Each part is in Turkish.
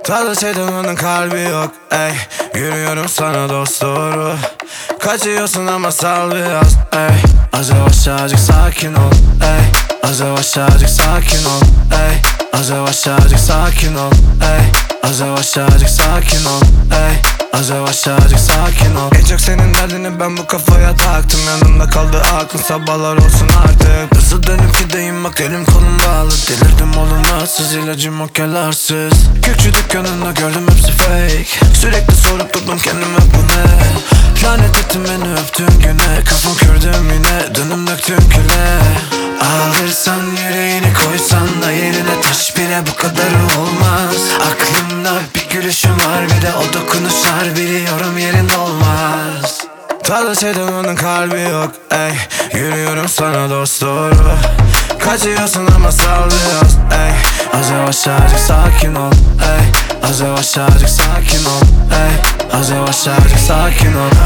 Tadı şeytanın kalbi yok ey. Yürüyorum sana dost doğru. Kaçıyorsun ama sal biraz ey. Az yavaş azıcık sakin ol ey. Az yavaş azıcık sakin ol ey. Az yavaş azıcık sakin ol ey. Az yavaş azıcık sakin ol ey. Az yavaş azıcık sakin ol. En çok senin derdini ben bu kafaya taktım. Yanımda kaldı aklın, sabahlar olsun artık. Nasıl dönüp gideyim bak, elim kolum bağlı. Delirdim olumsuz, ilacım o kelarsız. Küçük dükkanında gördüm hepsi fake. Sürekli sorup durdum kendime bu ne. Lanet ettim beni öptüğün güne. Kafam kördüm yine, dönüm döktüm küle. Alırsan yüreğini koysan da yerine taş bile bu kadarı olmaz. Aklımda bir gülüşüm var, bir de o dokunuşlar, biliyorum yerinde olmaz. Tadı şeytanın kalbi yok ey. Yürüyorum sana dost doğru. Kaçıyorsun ama sal biraz ey. Az yavaş azıcık sakin ol ey. Az yavaş azıcık sakin ol ey. Az yavaş azıcık sakin ol.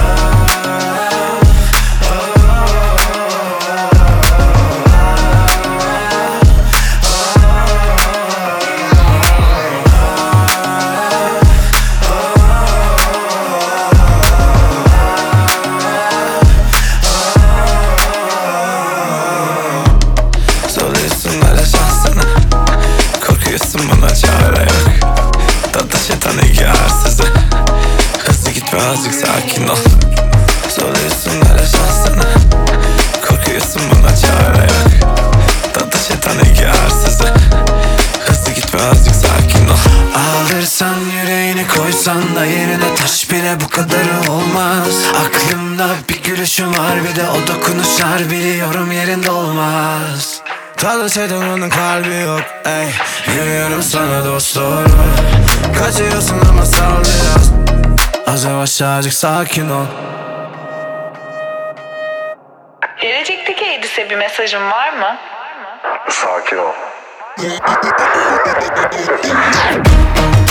Bana çare yok. Tadı şeytanı yarsızı. Hızlı gitme azıcık sakin ol. Soruyorsun hele şansını. Korkuyorsun bana çare yok. Tadı şeytanı yarsızı. Hızlı gitme azıcık sakin ol. Alırsan yüreğini koysan da yerine taş bile bu kadarı olmaz. Aklımda bir gülüşüm var, bir de o dokunuşlar, biliyorum yerinde olmaz. Tadı şeytanın kalbi yok ey. Yürüyorum sana dost doğru. Kaçıyorsun ama sal biraz. Az yavaş azıcık sakin ol. Gelecekteki Edis'e bir mesajın var mı? Sakin ol.